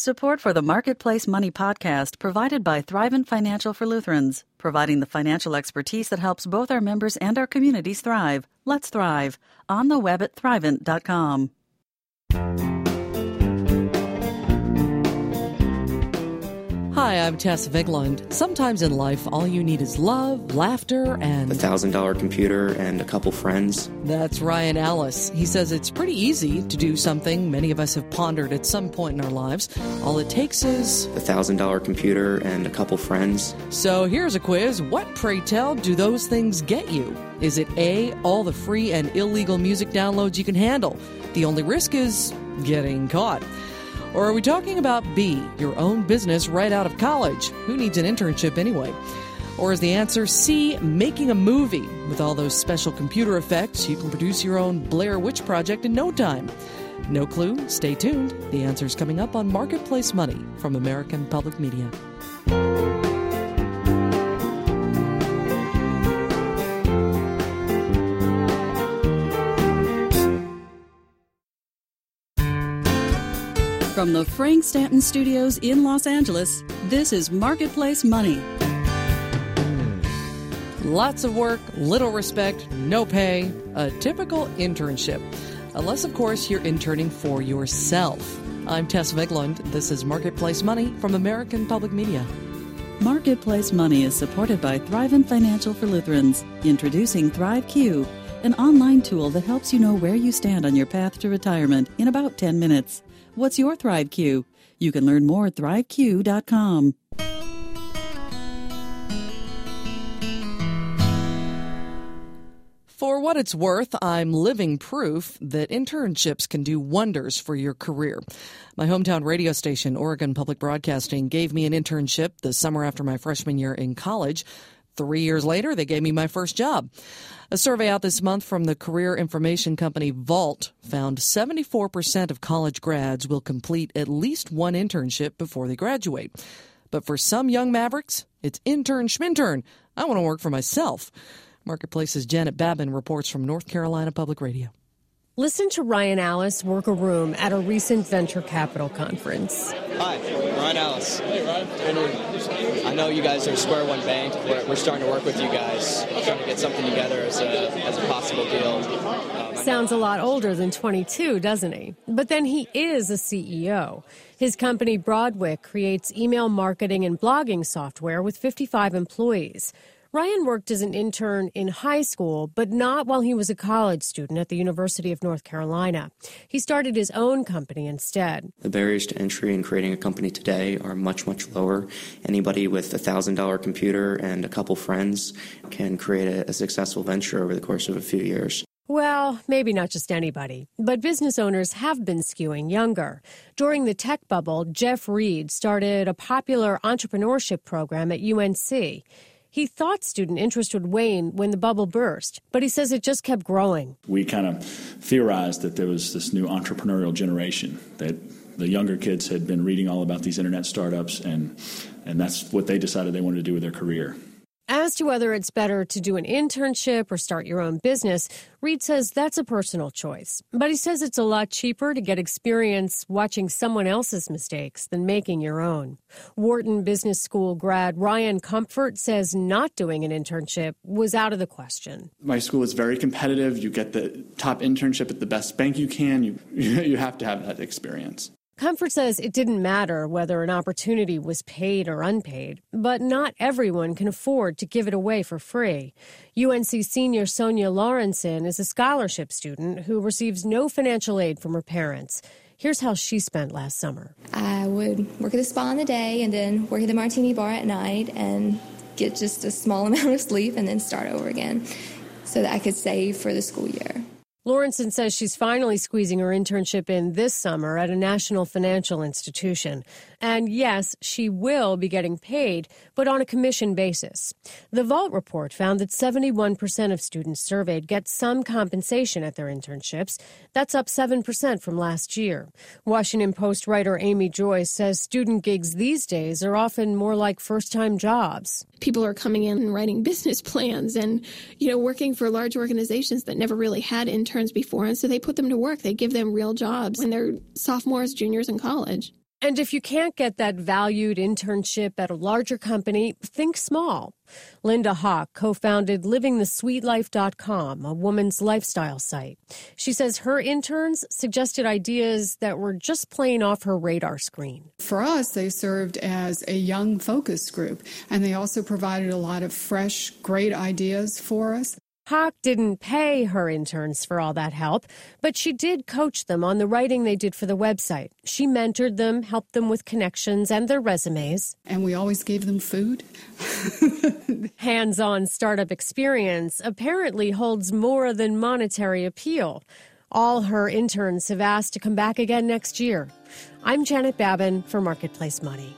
Support for the Marketplace Money podcast provided by Thrivent Financial for Lutherans, providing the financial expertise that helps both our members and our communities thrive. Let's thrive. On the web at thrivent.com. Hi, I'm Tess Vigeland. Sometimes in life, all you need is love, laughter, and a $1,000 computer and a couple friends. That's Ryan Ellis. He says it's pretty easy to do something many of us have pondered at some point in our lives. All it takes is a $1,000 computer and a couple friends. So here's a quiz. What, pray tell, do those things get you? Is it A, all the free and illegal music downloads you can handle? The only risk is getting caught. Or are we talking about B, your own business right out of college? Who needs an internship anyway? Or is the answer C, making a movie? With all those special computer effects, you can produce your own Blair Witch Project in no time. No clue? Stay tuned. The answer's coming up on Marketplace Money from American Public Media. From the Frank Stanton Studios in Los Angeles, this is Marketplace Money. Lots of work, little respect, no pay, a typical internship. Unless, of course, you're interning for yourself. I'm Tess Vigeland. This is Marketplace Money from American Public Media. Marketplace Money is supported by Thrivent Financial for Lutherans, introducing ThriveQ, an online tool that helps you know where you stand on your path to retirement in about 10 minutes. What's your ThriveQ? You can learn more at thriveq.com. For what it's worth, I'm living proof that internships can do wonders for your career. My hometown radio station, Oregon Public Broadcasting, gave me an internship the summer after my freshman year in college. 3 years later, they gave me my first job. A survey out this month from the career information company Vault found 74% of college grads will complete at least one internship before they graduate. But for some young mavericks, it's intern schmintern. I want to work for myself. Marketplace's Janet Babin reports from North Carolina Public Radio. Listen to Ryan Ellis work a room at a recent venture capital conference. Hi, Ryan Ellis. Hey, Ryan. I know you guys are Square One Bank. We're starting to work with you guys, trying to get something together as a possible deal. Sounds a lot older than 22, doesn't he? But then he is a CEO. His company, Broadwick, creates email marketing and blogging software with 55 employees. Ryan worked as an intern in high school, but not while he was a college student at the University of North Carolina. He started his own company instead. The barriers to entry in creating a company today are much, much lower. Anybody with a $1,000 computer and a couple friends can create a successful venture over the course of a few years. Well, maybe not just anybody, but business owners have been skewing younger. During the tech bubble, Jeff Reed started a popular entrepreneurship program at UNC. He thought student interest would wane when the bubble burst, but he says it just kept growing. We kind of theorized that there was this new entrepreneurial generation, that the younger kids had been reading all about these internet startups, and that's what they decided they wanted to do with their career. As to whether it's better to do an internship or start your own business, Reed says that's a personal choice. But he says it's a lot cheaper to get experience watching someone else's mistakes than making your own. Wharton Business School grad Ryan Comfort says not doing an internship was out of the question. My school is very competitive. You get the top internship at the best bank you can. You have to have that experience. Comfort says it didn't matter whether an opportunity was paid or unpaid, but not everyone can afford to give it away for free. UNC senior Sonia Lawrenson is a scholarship student who receives no financial aid from her parents. Here's how she spent last summer. I would work at the spa in the day and then work at the martini bar at night and get just a small amount of sleep and then start over again so that I could save for the school year. Lawrenson says she's finally squeezing her internship in this summer at a national financial institution. And yes, she will be getting paid, but on a commission basis. The Vault report found that 71% of students surveyed get some compensation at their internships. That's up 7% from last year. Washington Post writer Amy Joyce says student gigs these days are often more like first-time jobs. People are coming in and writing business plans and, working for large organizations that never really had interns before. And so they put them to work. They give them real jobs when they're sophomores, juniors in college. And if you can't get that valued internship at a larger company, think small. Linda Hawk co-founded LivingTheSweetLife.com, a woman's lifestyle site. She says her interns suggested ideas that were just plain off her radar screen. For us, they served as a young focus group, and they also provided a lot of fresh, great ideas for us. Hawk didn't pay her interns for all that help, but she did coach them on the writing they did for the website. She mentored them, helped them with connections and their resumes. And we always gave them food. Hands-on startup experience apparently holds more than monetary appeal. All her interns have asked to come back again next year. I'm Janet Babin for Marketplace Money.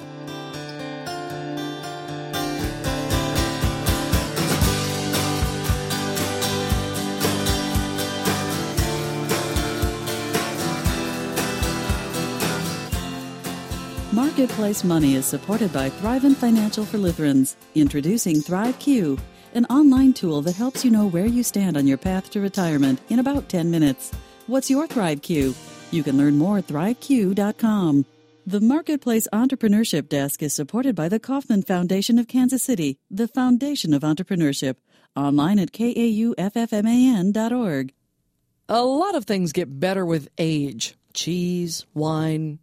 Marketplace Money is supported by Thrivent Financial for Lutherans. Introducing ThriveQ, an online tool that helps you know where you stand on your path to retirement in about 10 minutes. What's your ThriveQ? You can learn more at thriveq.com. The Marketplace Entrepreneurship Desk is supported by the Kauffman Foundation of Kansas City, the foundation of entrepreneurship. Online at kauffman.org. A lot of things get better with age. Cheese, wine,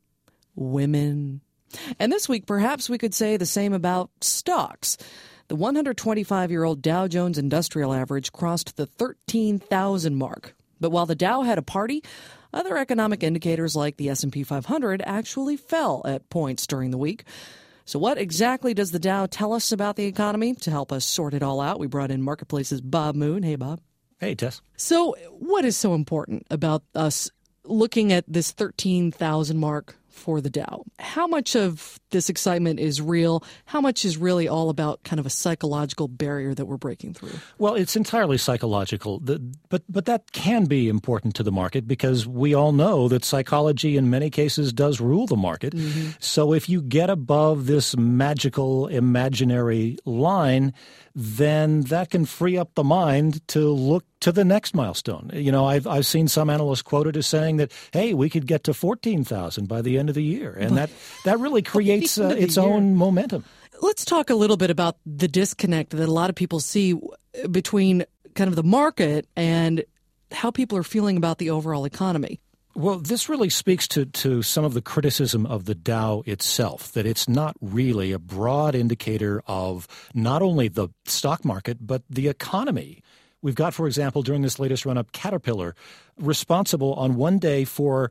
women. And this week, perhaps we could say the same about stocks. The 125-year-old Dow Jones Industrial Average crossed the 13,000 mark. But while the Dow had a party, other economic indicators like the S&P 500 actually fell at points during the week. So what exactly does the Dow tell us about the economy? To help us sort it all out, we brought in Marketplace's Bob Moon. Hey, Bob. Hey, Tess. So what is so important about us looking at this 13,000 mark for the Dow? How much of this excitement is real? How much is really all about kind of a psychological barrier that we're breaking through? Well, it's entirely psychological, but that can be important to the market because we all know that psychology in many cases does rule the market. Mm-hmm. So if you get above this magical imaginary line, then that can free up the mind to look to the next milestone. You know, I've seen some analysts quoted as saying that, hey, we could get to 14,000 by the end of the year. And that really creates its own momentum. Let's talk a little bit about the disconnect that a lot of people see between kind of the market and how people are feeling about the overall economy. Well, this really speaks to some of the criticism of the Dow itself, that it's not really a broad indicator of not only the stock market, but the economy. We've got, for example, during this latest run-up, Caterpillar, responsible on one day for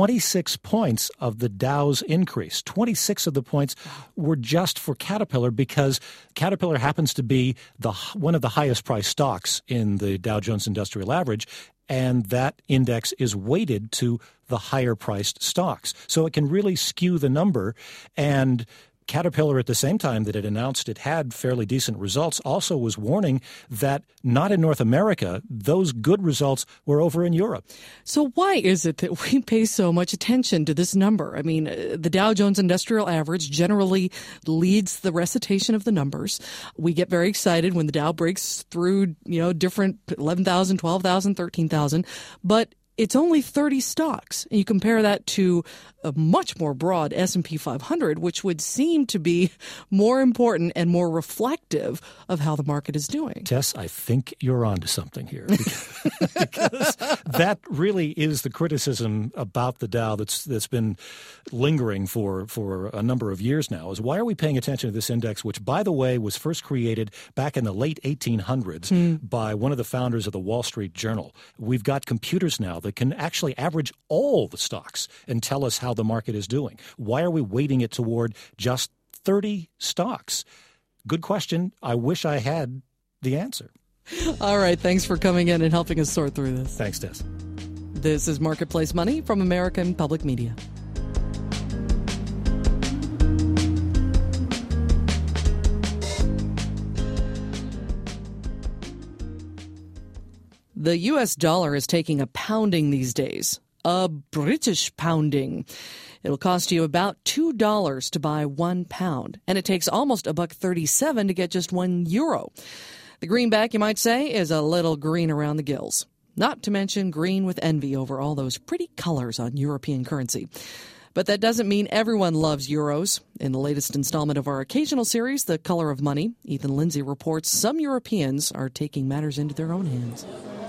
26 points of the Dow's increase. 26 of the points were just for Caterpillar because Caterpillar happens to be one of the highest-priced stocks in the Dow Jones Industrial Average, and that index is weighted to the higher-priced stocks. So it can really skew the number, and Caterpillar, at the same time that it announced it had fairly decent results, also was warning that not in North America, those good results were over in Europe. So why is it that we pay so much attention to this number? I mean, the Dow Jones Industrial Average generally leads the recitation of the numbers. We get very excited when the Dow breaks through, different 11,000, 12,000, 13,000, but it's only 30 stocks. And you compare that to a much more broad S&P 500, which would seem to be more important and more reflective of how the market is doing. Tess, I think you're onto something here. Because that really is the criticism about the Dow that's been lingering for a number of years now, is why are we paying attention to this index, which, by the way, was first created back in the late 1800s by one of the founders of the Wall Street Journal. We've got computers now that can actually average all the stocks and tell us how the market is doing. Why are we weighting it toward just 30 stocks? Good question. I wish I had the answer. All right. Thanks for coming in and helping us sort through this. Thanks, Tess. This is Marketplace Money from American Public Media. The U.S. dollar is taking a pounding these days, a British pounding. It'll cost you about $2 to buy 1 pound, and it takes almost $1.37 to get just €1. The greenback, you might say, is a little green around the gills. Not to mention green with envy over all those pretty colors on European currency. But that doesn't mean everyone loves euros. In the latest installment of our occasional series, The Color of Money, Ethan Lindsay reports some Europeans are taking matters into their own hands.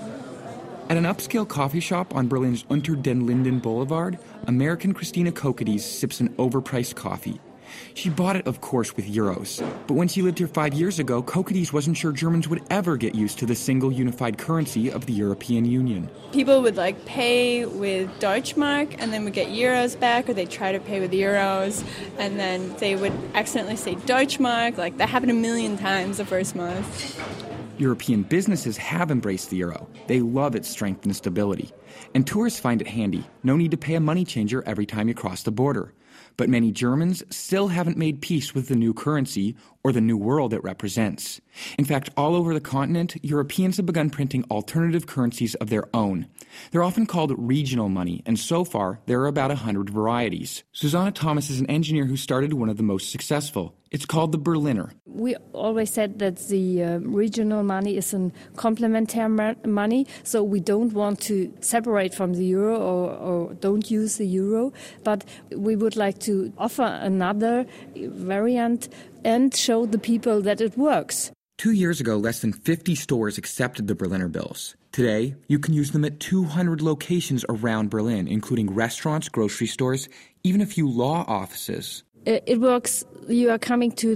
At an upscale coffee shop on Berlin's Unter den Linden Boulevard, American Christina Kokadies sips an overpriced coffee. She bought it, of course, with euros. But when she lived here 5 years ago, Kokadies wasn't sure Germans would ever get used to the single unified currency of the European Union. People would pay with Deutschmark and then would get euros back, or they'd try to pay with euros and then they would accidentally say Deutschmark. That happened a million times the first month. European businesses have embraced the euro. They love its strength and stability. And tourists find it handy. No need to pay a money changer every time you cross the border. But many Germans still haven't made peace with the new currency or the new world it represents. In fact, all over the continent, Europeans have begun printing alternative currencies of their own. They're often called regional money, and so far, there are about 100 varieties. Susanna Thomas is an engineer who started one of the most successful. It's called the Berliner. We always said that the regional money is a complementary money, so we don't want to separate from the euro or don't use the euro, but we would like to offer another variant and show the people that it works. 2 years ago, less than 50 stores accepted the Berliner bills. Today, you can use them at 200 locations around Berlin, including restaurants, grocery stores, even a few law offices. It works. You are coming to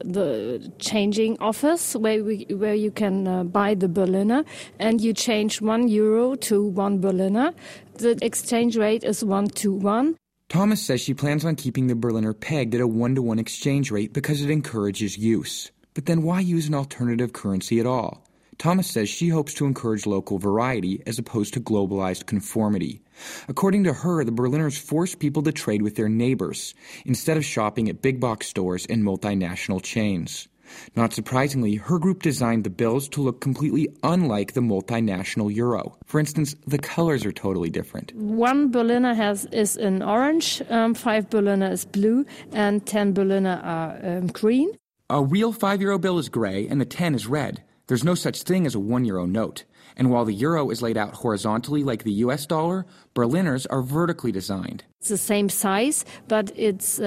the changing office where you can buy the Berliner, and you change €1 to 1 Berliner. The exchange rate is 1 to 1. Thomas says she plans on keeping the Berliner pegged at a 1-to-1 exchange rate because it encourages use. But then why use an alternative currency at all? Thomas says she hopes to encourage local variety as opposed to globalized conformity. According to her, the Berliners force people to trade with their neighbors instead of shopping at big box stores and multinational chains. Not surprisingly, her group designed the bills to look completely unlike the multinational euro. For instance, the colors are totally different. 1 Berliner is in orange, 5 Berliner is blue, and 10 Berliner are green. A real €5 bill is gray and the 10 is red. There's no such thing as a €1 note. And while the euro is laid out horizontally like the US dollar, Berliners are vertically designed. It's the same size, but it's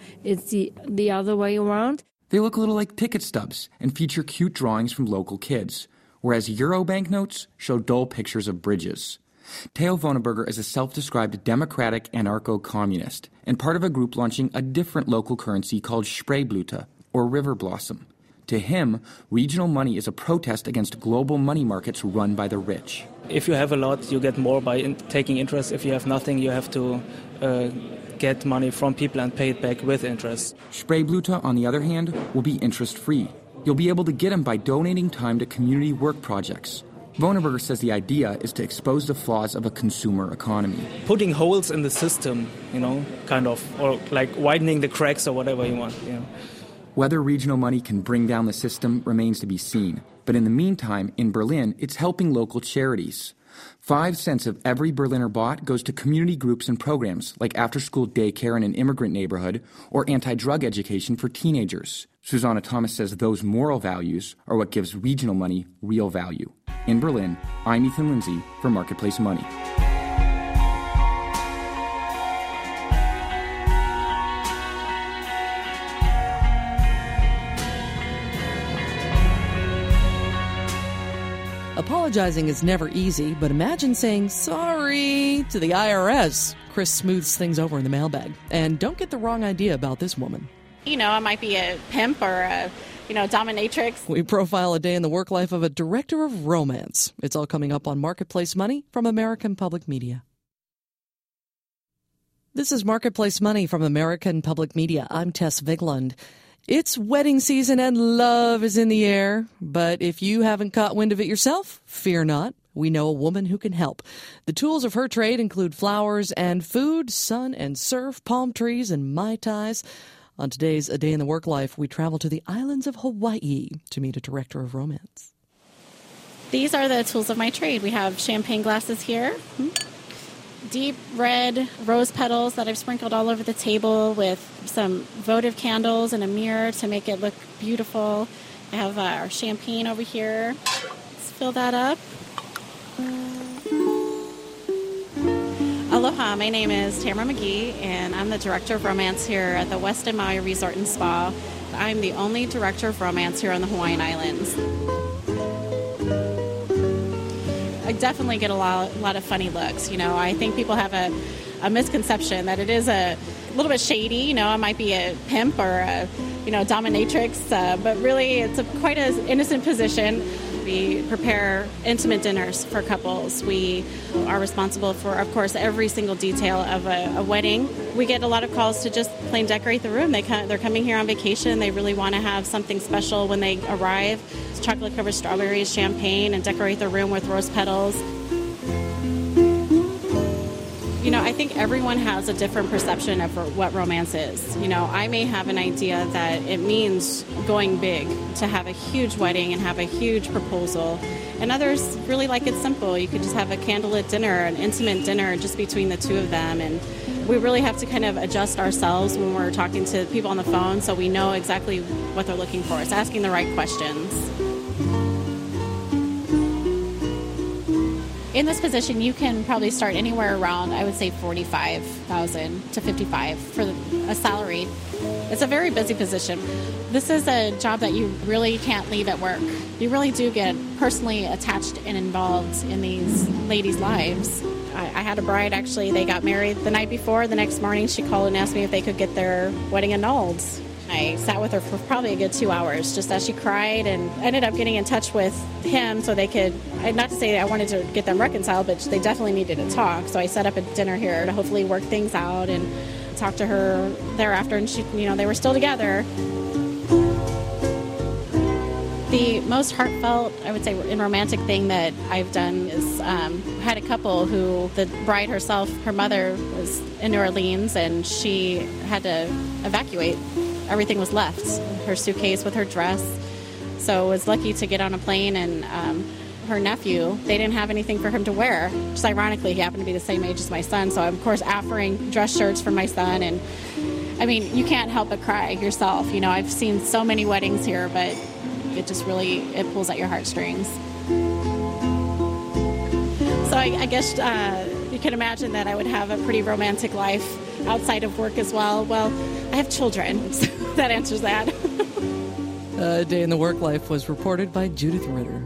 the other way around. They look a little like ticket stubs and feature cute drawings from local kids, whereas euro banknotes show dull pictures of bridges. Theo Vonneberger is a self-described democratic anarcho-communist and part of a group launching a different local currency called Spreeblüte, or river blossom. To him, regional money is a protest against global money markets run by the rich. If you have a lot, you get more by taking interest. If you have nothing, you have to get money from people and pay it back with interest. Spreeblüte, on the other hand, will be interest-free. You'll be able to get them by donating time to community work projects. Vonneberger says the idea is to expose the flaws of a consumer economy. Putting holes in the system, or like widening the cracks or whatever you want, Whether regional money can bring down the system remains to be seen. But in the meantime, in Berlin, it's helping local charities. 5 cents of every Berliner bought goes to community groups and programs like after-school daycare in an immigrant neighborhood or anti-drug education for teenagers. Susanna Thomas says those moral values are what gives regional money real value. In Berlin, I'm Ethan Lindsay for Marketplace Money. Apologizing is never easy, but imagine saying sorry to the IRS. Chris smooths things over in the mailbag. And don't get the wrong idea about this woman. I might be a pimp or a, dominatrix. We profile a day in the work life of a director of romance. It's all coming up on Marketplace Money from American Public Media. This is Marketplace Money from American Public Media. I'm Tess Vigeland. It's wedding season and love is in the air, but if you haven't caught wind of it yourself, fear not. We know a woman who can help. The tools of her trade include flowers and food, sun and surf, palm trees and Mai Tais. On today's A Day in the Work Life, we travel to the islands of Hawaii to meet a director of romance. These are the tools of my trade. We have champagne glasses here. Deep red rose petals that I've sprinkled all over the table with some votive candles and a mirror to make it look beautiful. I have our champagne over here. Let's fill that up. A Aloha, my name is Tamara McGee, and I'm the Director of Romance here at the Westin Maui Resort and Spa. I'm the only Director of Romance here on the Hawaiian Islands. I definitely get a lot of funny looks. I think people have a misconception that it is a little bit shady. It might be a pimp or a dominatrix, but really it's quite an innocent position. We prepare intimate dinners for couples. We are responsible for, of course, every single detail of a wedding. We get a lot of calls to just plain decorate the room. They're coming here on vacation. They really want to have something special when they arrive. It's chocolate-covered strawberries, champagne, and decorate the room with rose petals. I think everyone has a different perception of what romance is. I may have an idea that it means going big, to have a huge wedding and have a huge proposal. And others really like it simple. You could just have a candlelit dinner, an intimate dinner just between the two of them. And we really have to kind of adjust ourselves when we're talking to people on the phone so we know exactly what they're looking for. It's asking the right questions. In this position, you can probably start anywhere around, I would say, $45,000 to $55,000 for a salary. It's a very busy position. This is a job that you really can't leave at work. You really do get personally attached and involved in these ladies' lives. I had a bride, actually, they got married the night before. The next morning, she called and asked me if they could get their wedding annulled. I sat with her for probably a good 2 hours, just as she cried, and ended up getting in touch with him so they could, not to say I wanted to get them reconciled, but they definitely needed to talk. So I set up a dinner here to hopefully work things out and talk to her thereafter, and she, they were still together. The most heartfelt, I would say, and romantic thing that I've done is had a couple who, the bride herself, her mother was in New Orleans, and she had to evacuate. Everything was left, her suitcase with her dress. So I was lucky to get on a plane, and her nephew, they didn't have anything for him to wear. Just ironically, he happened to be the same age as my son, so I'm, of course, offering dress shirts for my son. And I mean, you can't help but cry yourself. I've seen so many weddings here, but it just really, it pulls at your heartstrings. So I guess you can imagine that I would have a pretty romantic life outside of work as well. Well, I have children, so that answers that. A Day in the Work Life was reported by Judith Ritter.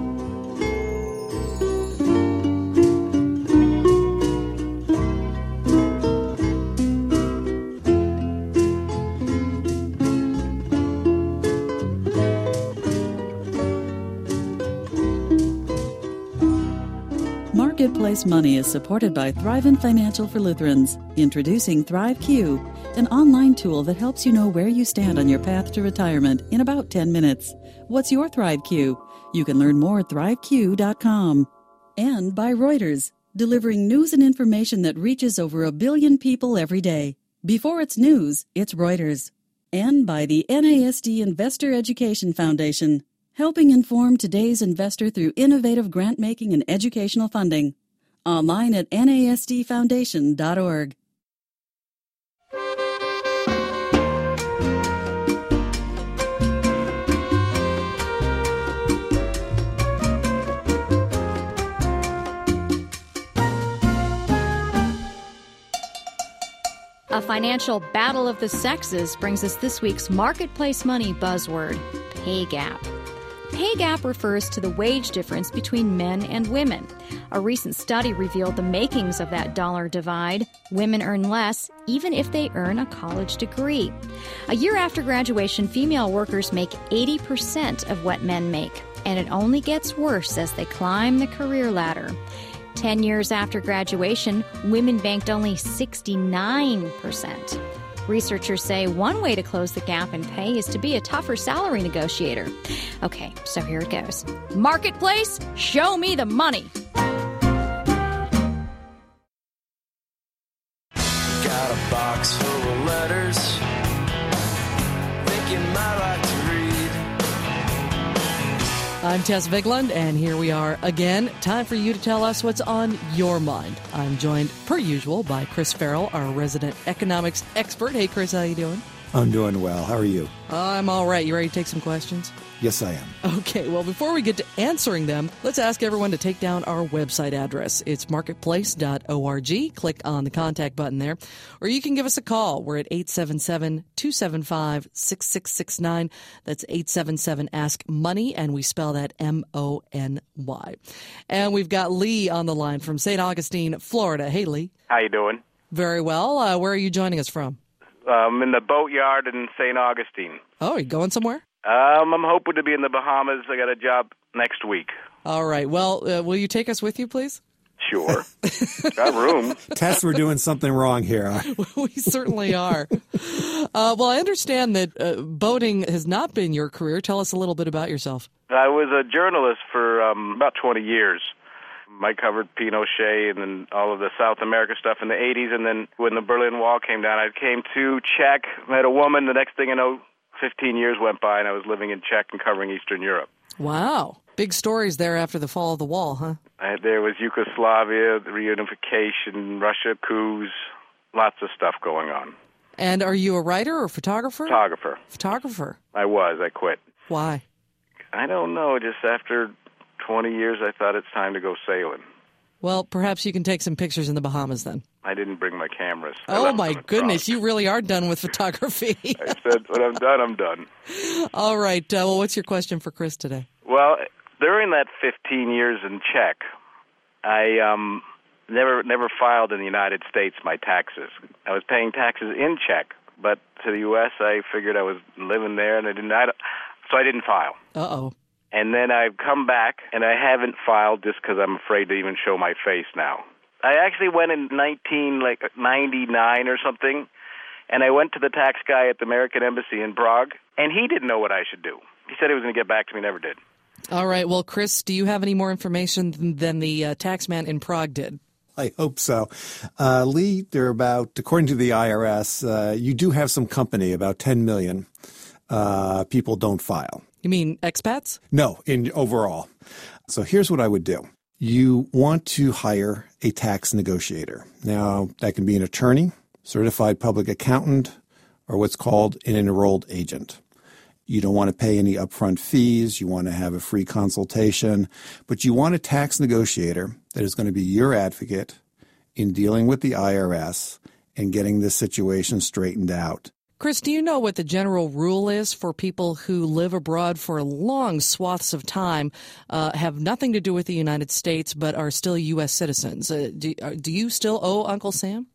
Marketplace Money is supported by Thrivent Financial for Lutherans. Introducing ThriveQ, an online tool that helps you know where you stand on your path to retirement in about 10 minutes. What's your ThriveQ? You can learn more at thriveq.com. And by Reuters, delivering news and information that reaches over 1 billion people every day. Before it's news, it's Reuters. And by the NASD Investor Education Foundation, helping inform today's investor through innovative grant-making and educational funding. Online at nasdfoundation.org. A financial battle of the sexes brings us this week's Marketplace Money buzzword, pay gap. Pay gap refers to the wage difference between men and women. A recent study revealed the makings of that dollar divide. Women earn less, even if they earn a college degree. A year after graduation, female workers make 80% of what men make, and it only gets worse as they climb the career ladder. 10 years after graduation, women banked only 69%. Researchers say one way to close the gap in pay is to be a tougher salary negotiator. Okay, so here it goes. Marketplace, show me the money. Got a box full of letters, think you might like to read. I'm Tess Vigland, and here we are again. Time for you to tell us what's on your mind. I'm joined, per usual, by Chris Farrell, our resident economics expert. Hey, Chris, how you doing? I'm doing well. How are you? I'm all right. You ready to take some questions? Yes, I am. Okay, well, before we get to answering them, let's ask everyone to take down our website address. It's marketplace.org. Click on the contact button there. Or you can give us a call. We're at 877-275-6669. That's 877-ASK-MONEY, and we spell that M-O-N-Y. And we've got Lee on the line from St. Augustine, Florida. Hey, Lee. How you doing? Very well. Where are you joining us from? In the boatyard in St. Augustine. Oh, are you going somewhere? I'm hoping to be in the Bahamas. I got a job next week. All right. Well, will you take us with you, please? Sure. Got room. Tess, we're doing something wrong here. We certainly are. Well, I understand that boating has not been your career. Tell us a little bit about yourself. I was a journalist for about 20 years. I covered Pinochet and then all of the South America stuff in the 80s. And then when the Berlin Wall came down, I came to Czech, met a woman. The next thing I know, 15 years went by, and I was living in Czech and covering Eastern Europe. Wow. Big stories there after the fall of the wall, huh? There was Yugoslavia, the reunification, Russia coups, lots of stuff going on. And are you a writer or photographer? Photographer. Photographer. I was. I quit. Why? I don't know. Just after 20 years, I thought it's time to go sailing. Well, perhaps you can take some pictures in the Bahamas then. I didn't bring my cameras. Oh, my goodness. You really are done with photography. I said, when I'm done, I'm done. All right. Well, what's your question for Chris today? Well, during that 15 years in Czech, I never filed in the United States my taxes. I was paying taxes in Czech, but to the U.S., I figured I was living there, and so I didn't file. Uh-oh. And then I've come back, and I haven't filed just because I'm afraid to even show my face now. I actually went in 1999 or something, and I went to the tax guy at the American Embassy in Prague, and he didn't know what I should do. He said he was going to get back to me, never did. All right. Well, Chris, do you have any more information than the tax man in Prague did? I hope so. Lee, according to the IRS, you do have some company, about 10 million people don't file. You mean expats? No, in overall. So here's what I would do. You want to hire a tax negotiator. Now, that can be an attorney, certified public accountant, or what's called an enrolled agent. You don't want to pay any upfront fees. You want to have a free consultation. But you want a tax negotiator that is going to be your advocate in dealing with the IRS and getting this situation straightened out. Chris, do you know what the general rule is for people who live abroad for long swaths of time, have nothing to do with the United States, but are still U.S. citizens? Do you still owe Uncle Sam?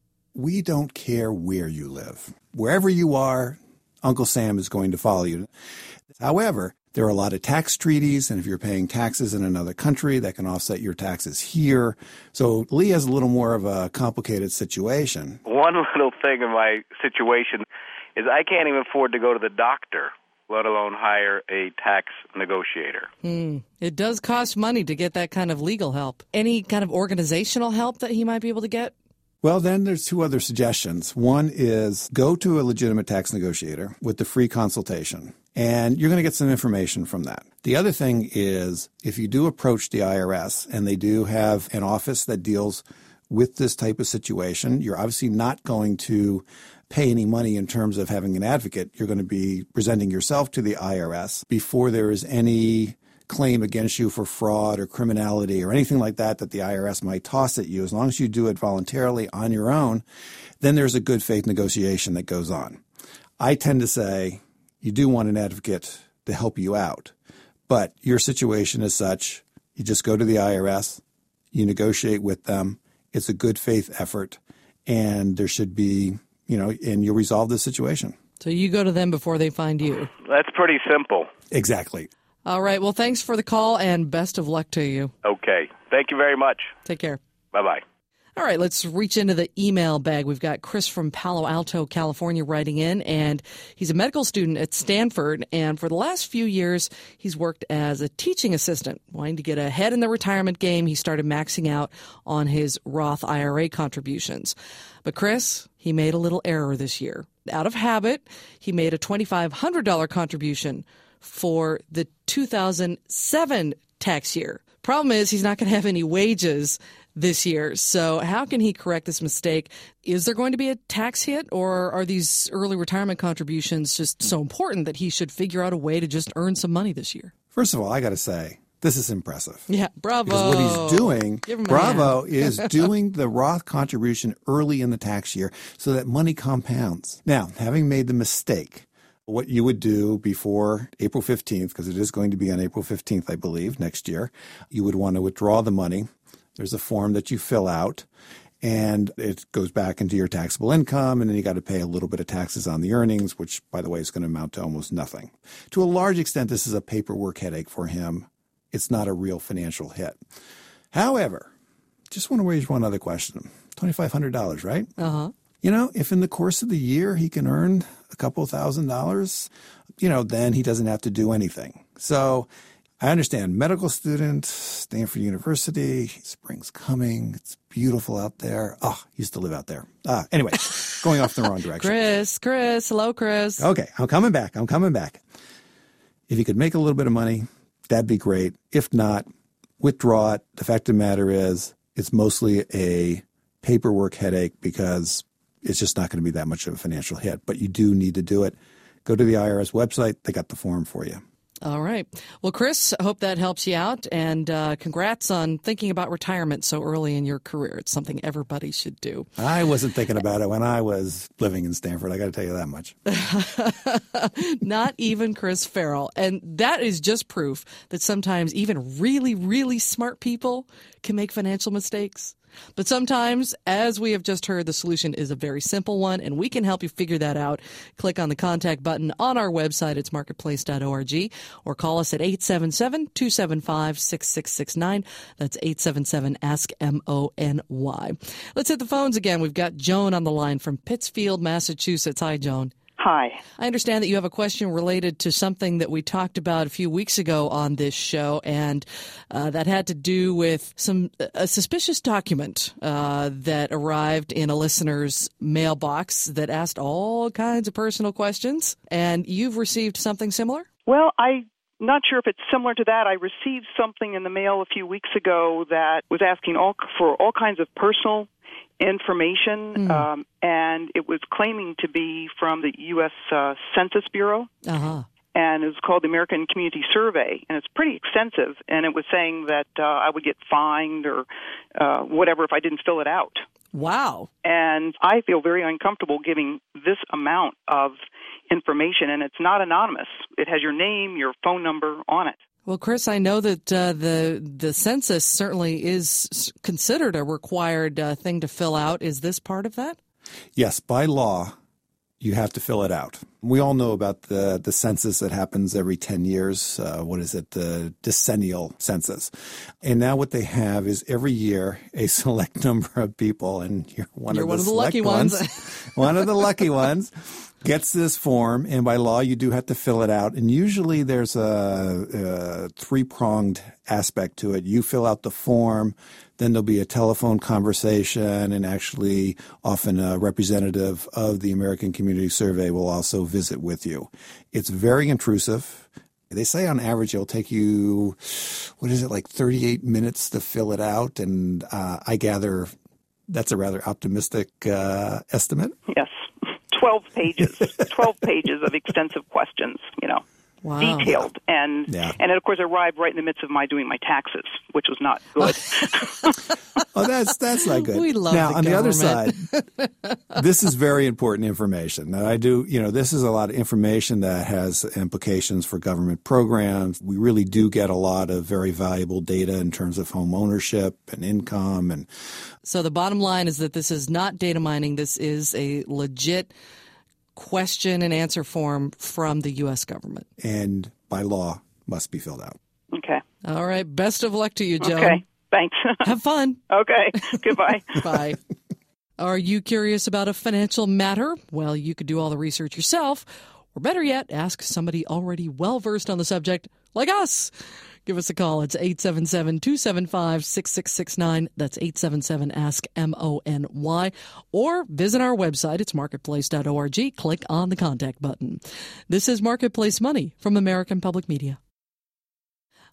We don't care where you live. Wherever you are, Uncle Sam is going to follow you. However, there are a lot of tax treaties, and if you're paying taxes in another country, that can offset your taxes here. So Lee has a little more of a complicated situation. One little thing in my situation is I can't even afford to go to the doctor, let alone hire a tax negotiator. It does cost money to get that kind of legal help. Any kind of organizational help that he might be able to get? Well, then there's two other suggestions. One is go to a legitimate tax negotiator with the free consultation, and you're going to get some information from that. The other thing is if you do approach the IRS and they do have an office that deals with this type of situation, you're obviously not going to pay any money in terms of having an advocate. You're going to be presenting yourself to the IRS before there is any claim against you for fraud or criminality or anything like that the IRS might toss at you. As long as you do it voluntarily on your own, then there's a good faith negotiation that goes on. I tend to say you do want an advocate to help you out, but your situation is such, you just go to the IRS, you negotiate with them. It's a good faith effort, and there should be, and you resolve the situation. So you go to them before they find you. That's pretty simple. Exactly. All right. Well, thanks for the call, and best of luck to you. Okay. Thank you very much. Take care. Bye-bye. All right, let's reach into the email bag. We've got Chris from Palo Alto, California, writing in, and he's a medical student at Stanford, and for the last few years, he's worked as a teaching assistant. Wanting to get ahead in the retirement game, he started maxing out on his Roth IRA contributions. But Chris, he made a little error this year. Out of habit, he made a $2,500 contribution for the 2007 tax year. Problem is, he's not going to have any wages this year. So how can he correct this mistake? Is there going to be a tax hit, or are these early retirement contributions just so important that he should figure out a way to just earn some money this year? First of all, I got to say, this is impressive. Yeah, bravo. Because what he's doing, is doing the Roth contribution early in the tax year so that money compounds. Now, having made the mistake, what you would do before April 15th, because it is going to be on April 15th, I believe, next year, you would want to withdraw the money. There's a form that you fill out, and it goes back into your taxable income, and then you got to pay a little bit of taxes on the earnings, which, by the way, is going to amount to almost nothing. To a large extent, this is a paperwork headache for him. It's not a real financial hit. However, just want to raise one other question. $2,500, right? Uh-huh. You know, if in the course of the year he can earn a couple $1,000s, then he doesn't have to do anything. So I understand, medical student, Stanford University, spring's coming, it's beautiful out there. Oh, used to live out there. Anyway, going off the wrong direction. Chris, hello, Chris. Okay, I'm coming back. If you could make a little bit of money, that'd be great. If not, withdraw it. The fact of the matter is, it's mostly a paperwork headache because it's just not going to be that much of a financial hit. But you do need to do it. Go to the IRS website. They got the form for you. All right. Well, Chris, I hope that helps you out. And congrats on thinking about retirement so early in your career. It's something everybody should do. I wasn't thinking about it when I was living in Stanford. I got to tell you that much. Not even Chris Farrell. And that is just proof that sometimes even really, really smart people can make financial mistakes. But sometimes, as we have just heard, the solution is a very simple one, and we can help you figure that out. Click on the contact button on our website. It's marketplace.org, or call us at 877-275-6669. That's 877-ASK-MONY. Let's hit the phones again. We've got Joan on the line from Pittsfield, Massachusetts. Hi, Joan. Hi. I understand that you have a question related to something that we talked about a few weeks ago on this show, and that had to do with a suspicious document that arrived in a listener's mailbox that asked all kinds of personal questions, and you've received something similar? Well, I'm not sure if it's similar to that. I received something in the mail a few weeks ago that was asking for all kinds of personal information, and it was claiming to be from the U.S. Census Bureau, and it was called the American Community Survey, and it's pretty extensive, and it was saying that I would get fined or whatever if I didn't fill it out. Wow. And I feel very uncomfortable giving this amount of information, and it's not anonymous. It has your name, your phone number on it. Well, Chris, I know that the census certainly is considered a required thing to fill out. Is this part of that? Yes, by law, you have to fill it out. We all know about the census that happens every 10 years. What is it? The decennial census. And now what they have is every year a select number of people, and you're one of the lucky ones. One of the lucky ones gets this form, and by law you do have to fill it out. And usually there's a three-pronged aspect to it. You fill out the form, then there'll be a telephone conversation, and actually often a representative of the American Community Survey will also visit with you. It's very intrusive. They say on average it'll take you, 38 minutes to fill it out, and I gather that's a rather optimistic estimate. Yes. 12 pages of extensive questions, Wow. Detailed. And it, of course, arrived right in the midst of my doing my taxes, which was not good. Oh, that's not good. We love now, the on the other government. side, this is very important information. Now, this is a lot of information that has implications for government programs. We really do get a lot of very valuable data in terms of home ownership and income. And so the bottom line is that this is not data mining. This is a legit question and answer form from the U.S. government. And by law, must be filled out. Okay. All right. Best of luck to you, Joan. Okay. Thanks. Have fun. Okay. Goodbye. Bye. Are you curious about a financial matter? Well, you could do all the research yourself, or better yet, ask somebody already well-versed on the subject, like us. Give us a call. It's 877-275-6669. That's 877-ASK-MONY. Or visit our website. It's marketplace.org. Click on the contact button. This is Marketplace Money from American Public Media.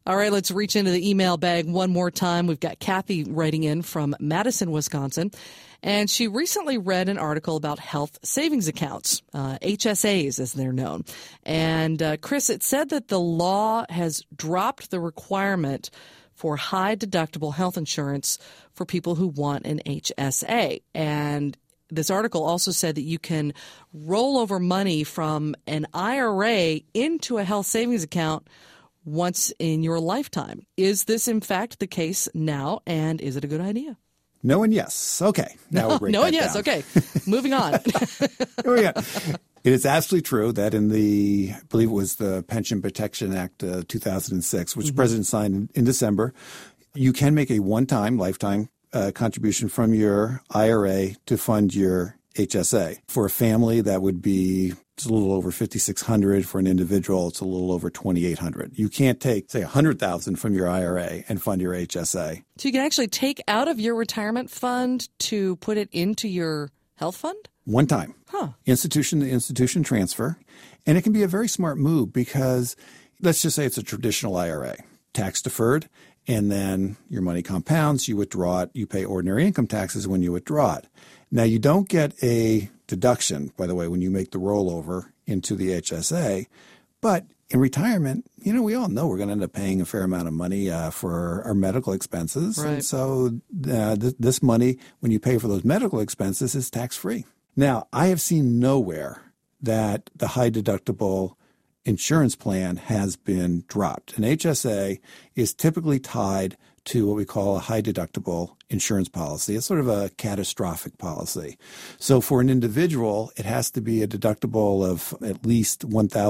All right, let's reach into the email bag one more time. We've got Kathy writing in from Madison, Wisconsin, and she recently read an article about health savings accounts, HSAs as they're known. And Chris, it said that the law has dropped the requirement for high deductible health insurance for people who want an HSA. And this article also said that you can roll over money from an IRA into a health savings account once in your lifetime. Is this, in fact, the case now, and is it a good idea? No and yes. Okay. Now we'll break no that and yes. down. Okay. Moving on. Here we go. It is absolutely true that in I believe it was the Pension Protection Act 2006, which the President signed in December, you can make a one-time, lifetime contribution from your IRA to fund your HSA. For a family, that would be it's a little over $5,600. For an individual, it's a little over $2,800. You can't take, say, $100,000 from your IRA and fund your HSA. So you can actually take out of your retirement fund to put it into your health fund? One time. Huh. Institution to institution transfer. And it can be a very smart move because let's just say it's a traditional IRA, tax deferred, and then your money compounds, you withdraw it, you pay ordinary income taxes when you withdraw it. Now, you don't get a deduction, by the way, when you make the rollover into the HSA, but in retirement, we all know we're going to end up paying a fair amount of money for our medical expenses. Right. And so this money, when you pay for those medical expenses, is tax-free. Now, I have seen nowhere that the high deductible insurance plan has been dropped. An HSA is typically tied to what we call a high deductible insurance policy. It's sort of a catastrophic policy. So for an individual, it has to be a deductible of at least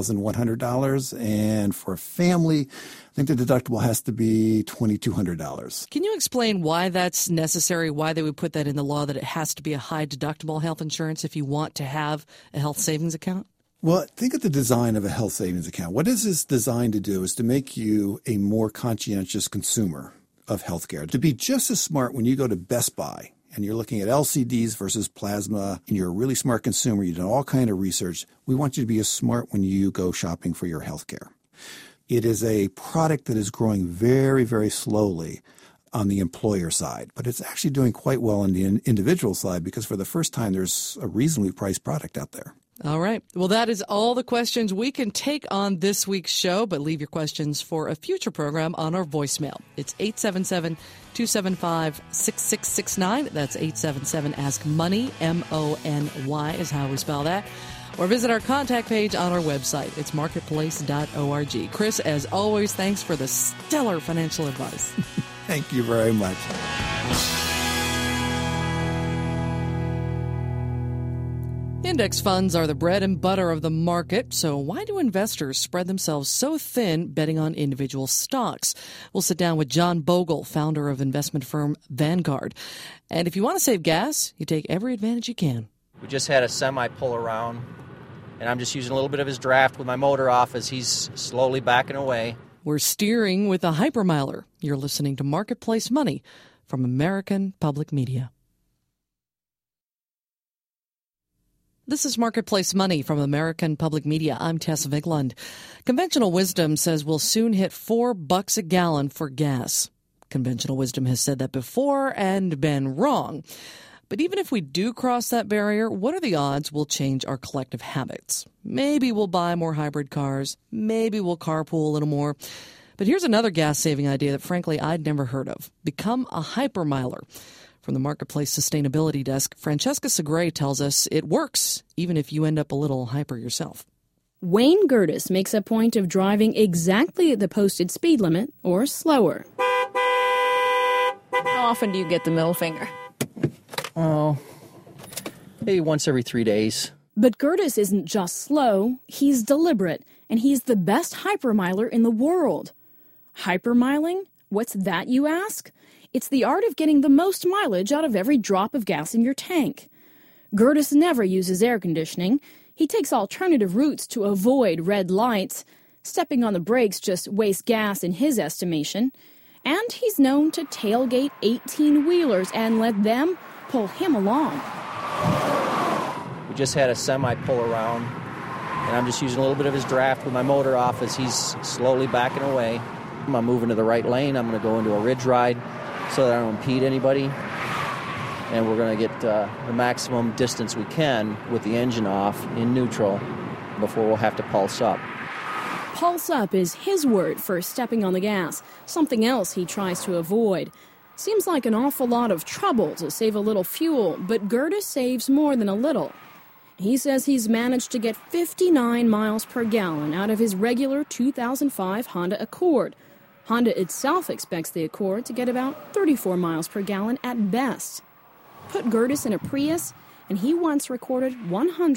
$1,100. And for a family, I think the deductible has to be $2,200. Can you explain why that's necessary, why they would put that in the law, that it has to be a high deductible health insurance if you want to have a health savings account? Well, think of the design of a health savings account. What is this designed to do is to make you a more conscientious consumer of healthcare, to be just as smart when you go to Best Buy and you're looking at LCDs versus plasma and you're a really smart consumer, you've done all kind of research. We want you to be as smart when you go shopping for your healthcare. It is a product that is growing very, very slowly on the employer side, but it's actually doing quite well on the individual side because for the first time there's a reasonably priced product out there. All right. Well, that is all the questions we can take on this week's show, but leave your questions for a future program on our voicemail. It's 877-275-6669. That's 877-ASK-MONEY, M-O-N-Y is how we spell that. Or visit our contact page on our website. It's marketplace.org. Chris, as always, thanks for the stellar financial advice. Thank you very much. Index funds are the bread and butter of the market, so why do investors spread themselves so thin betting on individual stocks? We'll sit down with John Bogle, founder of investment firm Vanguard. And if you want to save gas, you take every advantage you can. We just had a semi pull around, and I'm just using a little bit of his draft with my motor off as he's slowly backing away. We're steering with a hypermiler. You're listening to Marketplace Money from American Public Media. This is Marketplace Money from American Public Media. I'm Tess Vigeland. Conventional wisdom says we'll soon hit $4 a gallon for gas. Conventional wisdom has said that before and been wrong. But even if we do cross that barrier, what are the odds we'll change our collective habits? Maybe we'll buy more hybrid cars. Maybe we'll carpool a little more. But here's another gas-saving idea that, frankly, I'd never heard of. Become a hypermiler. From the Marketplace Sustainability Desk, Francesca Segre tells us it works, even if you end up a little hyper yourself. Wayne Gertis makes a point of driving exactly at the posted speed limit, or slower. How often do you get the middle finger? Oh, maybe once every 3 days. But Gertis isn't just slow, he's deliberate, and he's the best hypermiler in the world. Hypermiling? What's that, you ask? It's the art of getting the most mileage out of every drop of gas in your tank. Gertis never uses air conditioning. He takes alternative routes to avoid red lights. Stepping on the brakes just wastes gas in his estimation. And he's known to tailgate 18-wheelers and let them pull him along. We just had a semi pull around, and I'm just using a little bit of his draft with my motor off as he's slowly backing away. I'm moving to the right lane. I'm going to go into a ridge ride so that I don't impede anybody. And we're going to get the maximum distance we can with the engine off in neutral before we'll have to pulse up. Pulse up is his word for stepping on the gas, something else he tries to avoid. Seems like an awful lot of trouble to save a little fuel, but Gertis saves more than a little. He says he's managed to get 59 miles per gallon out of his regular 2005 Honda Accord. Honda itself expects the Accord to get about 34 miles per gallon at best. Put Gertis in a Prius, and he once recorded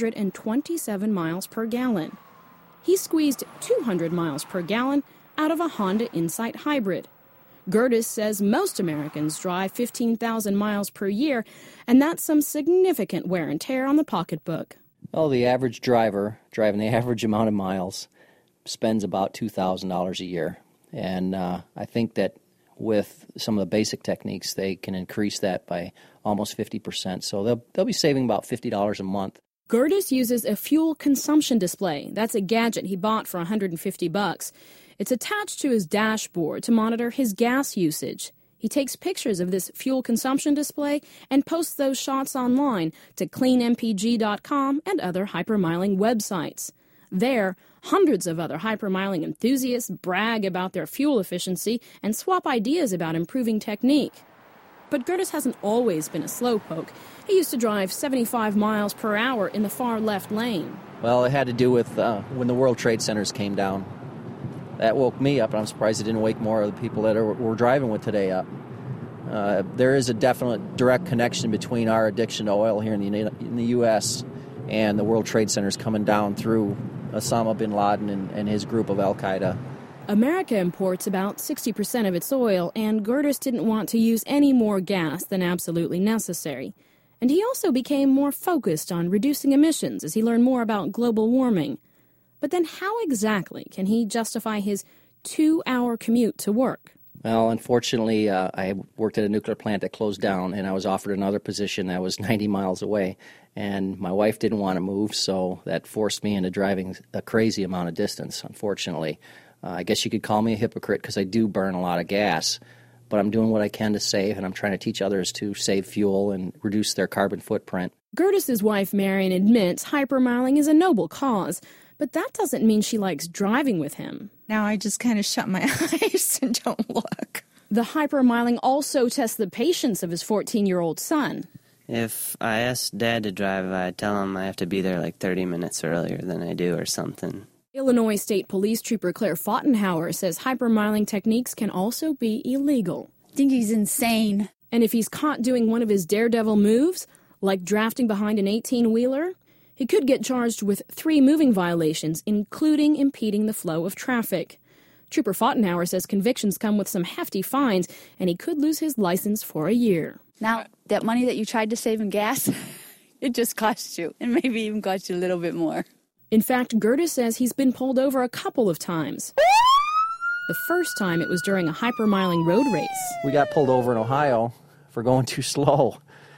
127 miles per gallon. He squeezed 200 miles per gallon out of a Honda Insight Hybrid. Gertis says most Americans drive 15,000 miles per year, and that's some significant wear and tear on the pocketbook. Well, the average driver, driving the average amount of miles, spends about $2,000 a year. And I think that with some of the basic techniques, they can increase that by almost 50%. So they'll be saving about $50 a month. Gertis uses a fuel consumption display. That's a gadget he bought for $150. It's attached to his dashboard to monitor his gas usage. He takes pictures of this fuel consumption display and posts those shots online to cleanmpg.com and other hypermiling websites. There, hundreds of other hypermiling enthusiasts brag about their fuel efficiency and swap ideas about improving technique. But Gertis hasn't always been a slowpoke. He used to drive 75 miles per hour in the far left lane. Well, it had to do with when the World Trade Centers came down. That woke me up, and I'm surprised it didn't wake more of the people that we're driving with today up. There is a definite direct connection between our addiction to oil here in the U.S. and the World Trade Centers coming down through Osama bin Laden and his group of Al-Qaeda. America imports about 60% of its oil, and Gertis didn't want to use any more gas than absolutely necessary. And he also became more focused on reducing emissions as he learned more about global warming. But then how exactly can he justify his 2-hour commute to work? Well, unfortunately, I worked at a nuclear plant that closed down, and I was offered another position that was 90 miles away. And my wife didn't want to move, so that forced me into driving a crazy amount of distance, unfortunately. I guess you could call me a hypocrite because I do burn a lot of gas, but I'm doing what I can to save, and I'm trying to teach others to save fuel and reduce their carbon footprint. Gertis's wife, Marion, admits hypermiling is a noble cause, but that doesn't mean she likes driving with him. Now I just kind of shut my eyes and don't look. The hypermiling also tests the patience of his 14-year-old son. If I ask Dad to drive, I tell him I have to be there like 30 minutes earlier than I do or something. Illinois State Police Trooper Claire Fottenhauer says hypermiling techniques can also be illegal. I think he's insane. And if he's caught doing one of his daredevil moves, like drafting behind an 18-wheeler, he could get charged with 3 moving violations, including impeding the flow of traffic. Trooper Fottenhauer says convictions come with some hefty fines, and he could lose his license for a year. Now, that money that you tried to save in gas, it just cost you, and maybe even cost you a little bit more. In fact, Gertis says he's been pulled over a couple of times. The first time it was during a hypermiling road race. We got pulled over in Ohio for going too slow,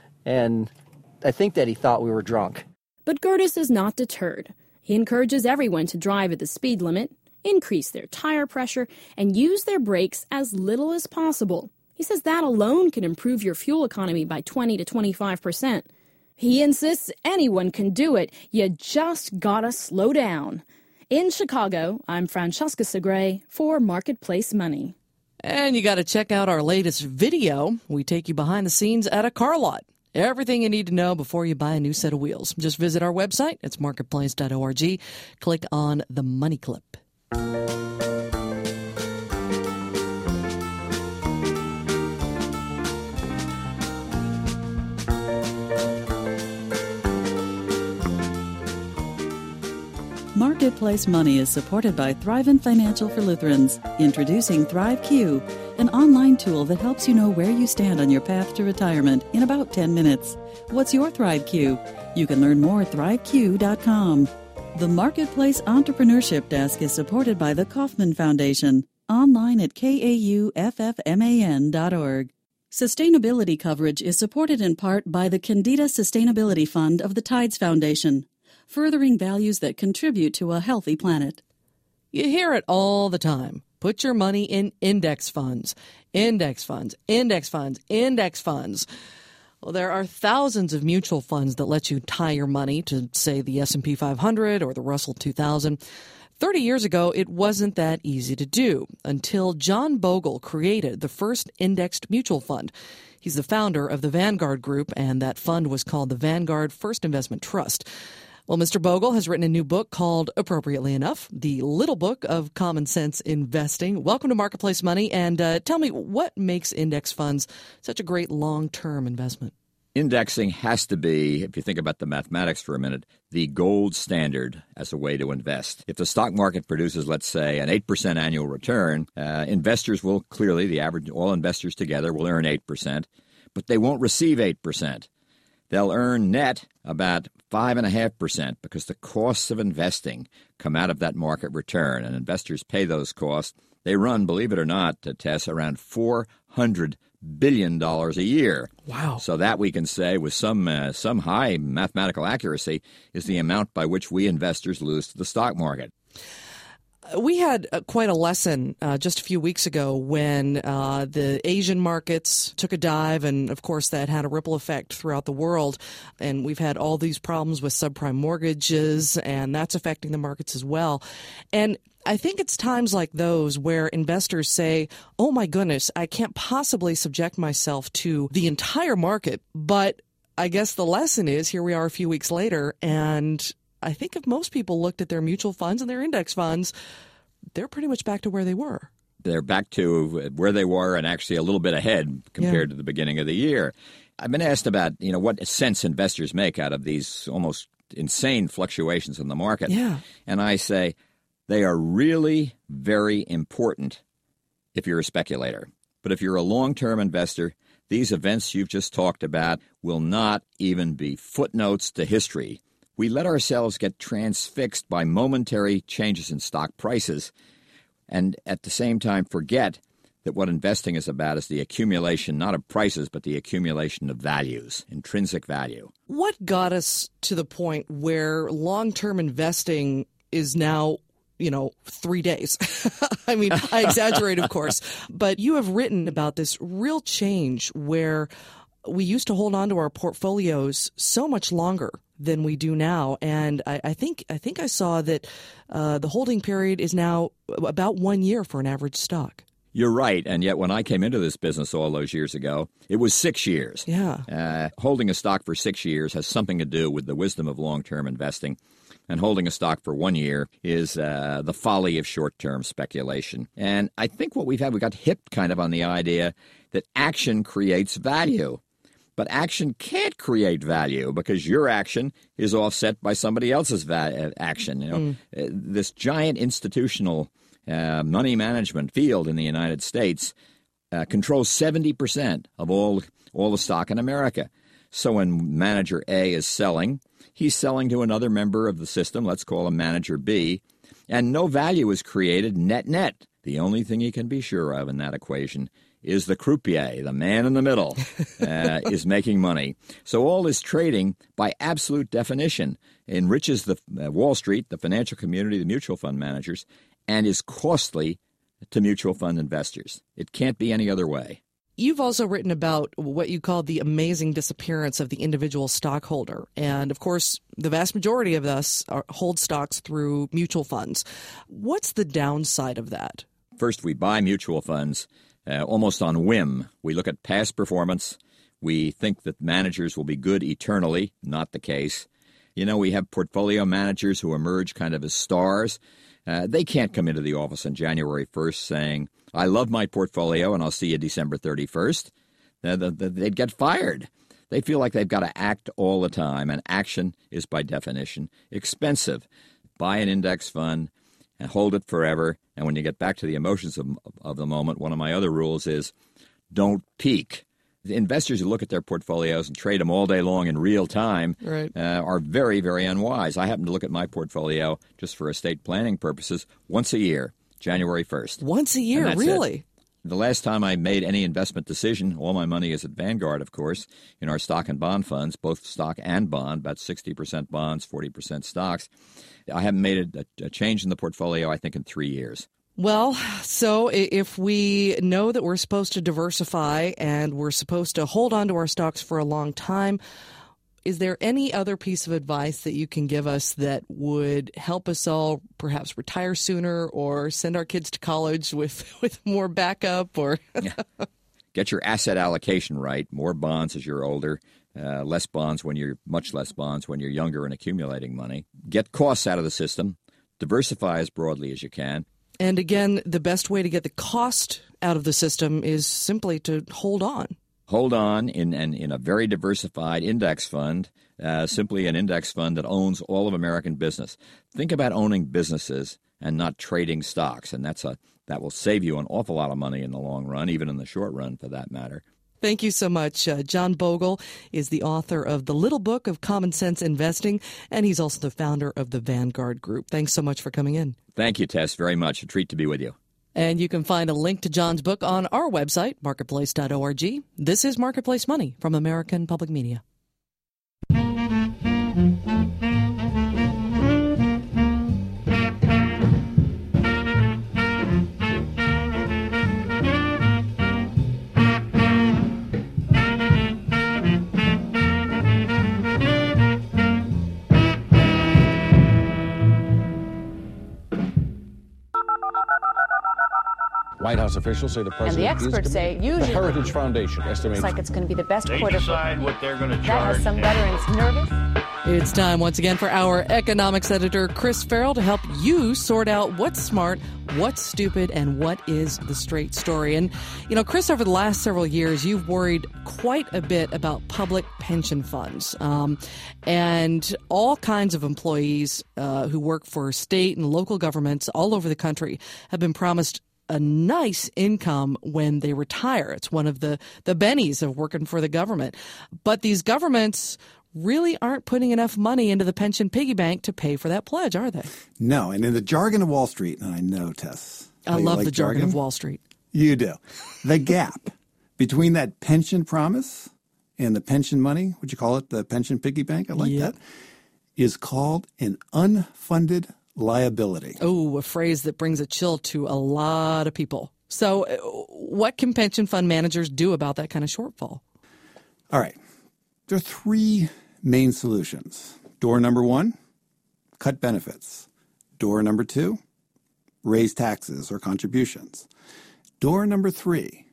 and I think that he thought we were drunk. But Gertis is not deterred. He encourages everyone to drive at the speed limit, increase their tire pressure, and use their brakes as little as possible. He says that alone can improve your fuel economy by 20 to 25%. He insists anyone can do it. You just gotta slow down. In Chicago, I'm Francesca Segre for Marketplace Money. And you got to check out our latest video. We take you behind the scenes at a car lot. Everything you need to know before you buy a new set of wheels. Just visit our website. It's marketplace.org. Click on the Money Clip. Marketplace Money is supported by Thrivent Financial for Lutherans. Introducing ThriveQ, an online tool that helps you know where you stand on your path to retirement in about 10 minutes. What's your ThriveQ? You can learn more at thriveq.com. The Marketplace Entrepreneurship Desk is supported by the Kaufman Foundation. Online at kauffman.org. Sustainability coverage is supported in part by the Candida Sustainability Fund of the Tides Foundation, furthering values that contribute to a healthy planet. You hear it all the time. Put your money in index funds. Index funds, index funds, index funds. Well, there are thousands of mutual funds that let you tie your money to, say, the S&P 500 or the Russell 2000. 30 years ago, it wasn't that easy to do until John Bogle created the first indexed mutual fund. He's the founder of the Vanguard Group, and that fund was called the Vanguard First Investment Trust. Well, Mr. Bogle has written a new book called, appropriately enough, The Little Book of Common Sense Investing. Welcome to Marketplace Money, and tell me, what makes index funds such a great long-term investment? Indexing has to be, if you think about the mathematics for a minute, the gold standard as a way to invest. If the stock market produces, let's say, an 8% annual return, investors will clearly, the average, all investors together will earn 8%, but they won't receive 8%. They'll earn net about 5.5% because the costs of investing come out of that market return, and investors pay those costs. They run, believe it or not, Tess, around $400 billion a year. Wow. So that we can say with some high mathematical accuracy is the amount by which we investors lose to the stock market. We had quite a lesson just a few weeks ago when the Asian markets took a dive, and of course that had a ripple effect throughout the world. And we've had all these problems with subprime mortgages, and that's affecting the markets as well. And I think it's times like those where investors say, oh my goodness, I can't possibly subject myself to the entire market. But I guess the lesson is, here we are a few weeks later, and I think if most people looked at their mutual funds and their index funds, they're pretty much back to where they were. They're back to where they were and actually a little bit ahead compared to the beginning of the year. I've been asked about, what sense investors make out of these almost insane fluctuations in the market. Yeah. And I say they are really very important if you're a speculator. But if you're a long-term investor, these events you've just talked about will not even be footnotes to history. We let ourselves get transfixed by momentary changes in stock prices and at the same time forget that what investing is about is the accumulation, not of prices, but the accumulation of values, intrinsic value. What got us to the point where long-term investing is now 3 days? I mean, I exaggerate, of course, but you have written about this real change where we used to hold on to our portfolios so much longer than we do now. And I think I saw that the holding period is now about 1 year for an average stock. You're right. And yet when I came into this business all those years ago, it was 6 years. Yeah. Holding a stock for 6 years has something to do with the wisdom of long-term investing. And holding a stock for 1 year is the folly of short-term speculation. And I think what we got hipped kind of on the idea that action creates value. But action can't create value because your action is offset by somebody else's action. This giant institutional money management field in the United States controls 70% of all the stock in America. So when manager A is selling, he's selling to another member of the system, let's call him manager B, and no value is created net. The only thing you can be sure of in that equation is the croupier, the man in the middle, is making money. So all this trading, by absolute definition, enriches the Wall Street, the financial community, the mutual fund managers, and is costly to mutual fund investors. It can't be any other way. You've also written about what you call the amazing disappearance of the individual stockholder. And, of course, the vast majority of us hold stocks through mutual funds. What's the downside of that? First, we buy mutual funds almost on whim. We look at past performance. We think that managers will be good eternally. Not the case. We have portfolio managers who emerge kind of as stars. They can't come into the office on January 1st saying, I love my portfolio and I'll see you December 31st. They'd get fired. They feel like they've got to act all the time, and action is by definition expensive. Buy an index fund and hold it forever. And when you get back to the emotions of the moment, one of my other rules is don't peak. The investors who look at their portfolios and trade them all day long in real time are very, very unwise. I happen to look at my portfolio just for estate planning purposes once a year, January 1st. Once a year, really? The last time I made any investment decision, all my money is at Vanguard, of course, in our stock and bond funds, both stock and bond, about 60% bonds, 40% stocks. I haven't made a change in the portfolio, I think, in 3 years. Well, so if we know that we're supposed to diversify and we're supposed to hold on to our stocks for a long time, is there any other piece of advice that you can give us that would help us all perhaps retire sooner or send our kids to college with more backup? Or Get your asset allocation right. More bonds as you're older, much less bonds when you're younger and accumulating money. Get costs out of the system. Diversify as broadly as you can. And again, the best way to get the cost out of the system is simply to hold on. Hold on in a very diversified index fund, simply an index fund that owns all of American business. Think about owning businesses and not trading stocks, and that will save you an awful lot of money in the long run, even in the short run for that matter. Thank you so much. John Bogle is the author of The Little Book of Common Sense Investing, and he's also the founder of the Vanguard Group. Thanks so much for coming in. Thank you, Tess, very much. A treat to be with you. And you can find a link to John's book on our website, marketplace.org. This is Marketplace Money from American Public Media. White House officials say the president and the experts say usually the Heritage Foundation estimates looks like it's going to be the best quarter. They decide what they're going to charge. That has some veterans nervous. It's time once again for our economics editor, Chris Farrell, to help you sort out what's smart, what's stupid, and what is the straight story. And, Chris, over the last several years, you've worried quite a bit about public pension funds. And all kinds of employees who work for state and local governments all over the country have been promised a nice income when they retire. It's one of the bennies of working for the government. But these governments really aren't putting enough money into the pension piggy bank to pay for that pledge, are they? No, and in the jargon of Wall Street, and I know, Tess, I love the jargon of Wall Street. You do. The gap between that pension promise and the pension money, would you call it the pension piggy bank? I like that, is called an unfunded liability. Oh, a phrase that brings a chill to a lot of people. So what can pension fund managers do about that kind of shortfall? All right. There are three main solutions. Door number one, cut benefits. Door number two, raise taxes or contributions. Door number three,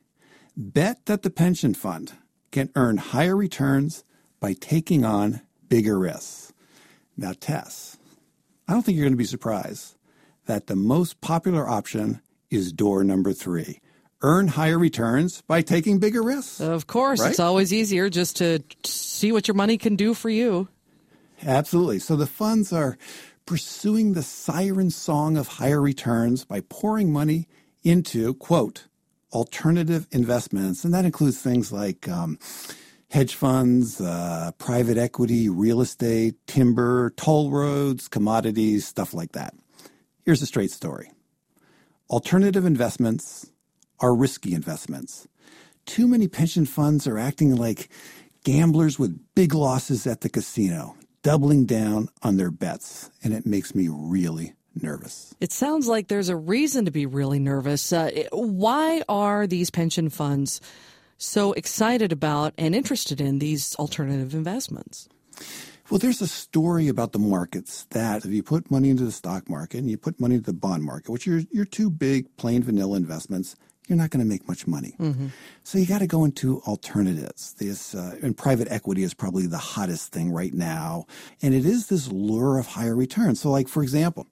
bet that the pension fund can earn higher returns by taking on bigger risks. Now, Tess, I don't think you're going to be surprised that the most popular option is door number three. Earn higher returns by taking bigger risks. Of course. Right? It's always easier just to see what your money can do for you. Absolutely. So the funds are pursuing the siren song of higher returns by pouring money into, quote, alternative investments. And that includes things like hedge funds, private equity, real estate, timber, toll roads, commodities, stuff like that. Here's the straight story. Alternative investments are risky investments. Too many pension funds are acting like gamblers with big losses at the casino, doubling down on their bets, and it makes me really nervous. It sounds like there's a reason to be really nervous. Why are these pension funds so excited about and interested in these alternative investments? Well, there's a story about the markets that if you put money into the stock market and you put money into the bond market, which are your two big plain vanilla investments, you're not going to make much money. Mm-hmm. So you got to go into alternatives. And private equity is probably the hottest thing right now. And it is this lure of higher returns. So like, for example,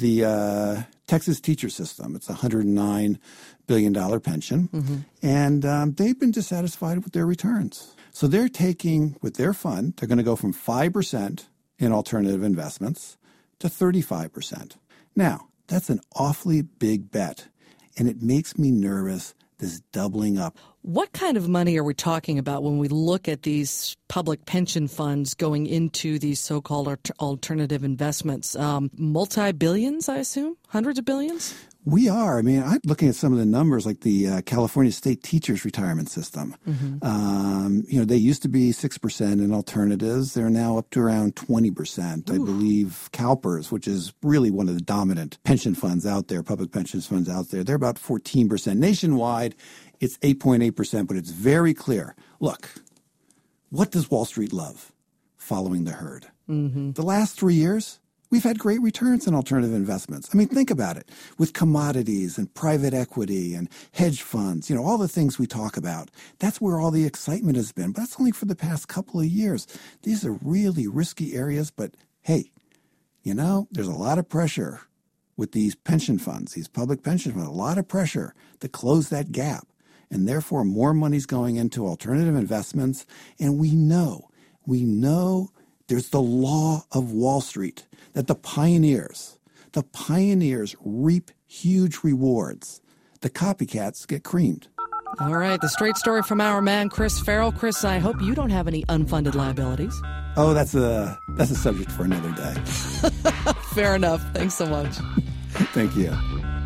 the Texas teacher system, it's a $109 billion pension. Mm-hmm. And they've been dissatisfied with their returns. So they're taking, with their fund, they're going to go from 5% in alternative investments to 35%. Now, that's an awfully big bet. And it makes me nervous, this doubling up. What kind of money are we talking about when we look at these public pension funds going into these so-called alternative investments? Multi-billions, I assume? Hundreds of billions? We are. I mean, I'm looking at some of the numbers like the California State Teachers Retirement System. Mm-hmm. They used to be 6% in alternatives. They're now up to around 20%. Ooh. I believe CalPERS, which is really one of the dominant pension funds out there, public pension funds out there, they're about 14%. Nationwide, it's 8.8%, but it's very clear. Look, what does Wall Street love? Following the herd. Mm-hmm. The last 3 years, we've had great returns in alternative investments. I mean, think about it. With commodities and private equity and hedge funds, all the things we talk about, that's where all the excitement has been. But that's only for the past couple of years. These are really risky areas, but hey, there's a lot of pressure with these pension funds, these public pension funds, a lot of pressure to close that gap. And therefore, more money's going into alternative investments. And we know there's the law of Wall Street, that the pioneers reap huge rewards. The copycats get creamed. All right, the straight story from our man, Chris Farrell. Chris, I hope you don't have any unfunded liabilities. Oh, that's a subject for another day. Fair enough. Thanks so much. Thank you.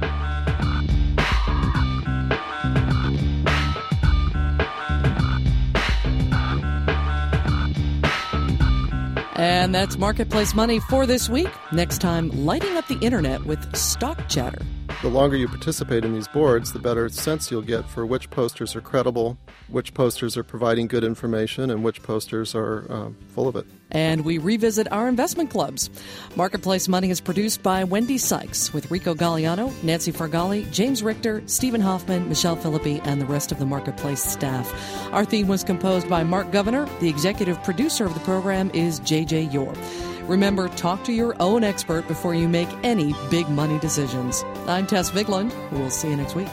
And that's Marketplace Money for this week. Next time, lighting up the internet with Stock Chatter. The longer you participate in these boards, the better sense you'll get for which posters are credible, which posters are providing good information, and which posters are full of it. And we revisit our investment clubs. Marketplace Money is produced by Wendy Sykes with Rico Galliano, Nancy Fargali, James Richter, Stephen Hoffman, Michelle Philippi, and the rest of the Marketplace staff. Our theme was composed by Mark Governor. The executive producer of the program is J.J. Yore. Remember, talk to your own expert before you make any big money decisions. I'm Tess Vigland. We'll see you next week.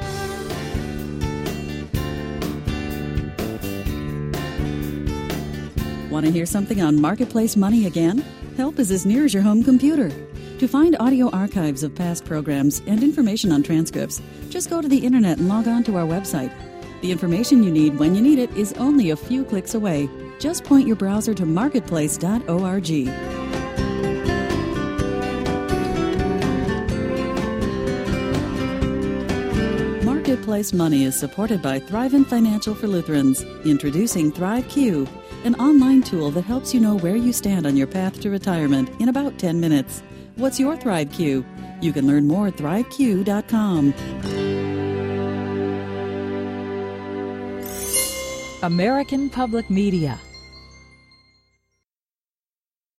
Want to hear something on Marketplace Money again? Help is as near as your home computer. To find audio archives of past programs and information on transcripts, just go to the internet and log on to our website. The information you need when you need it is only a few clicks away. Just point your browser to marketplace.org. Marketplace Money is supported by Thrivent Financial for Lutherans. Introducing ThriveQ, an online tool that helps you know where you stand on your path to retirement in about 10 minutes. What's your ThriveQ? You can learn more at thriveq.com. American Public Media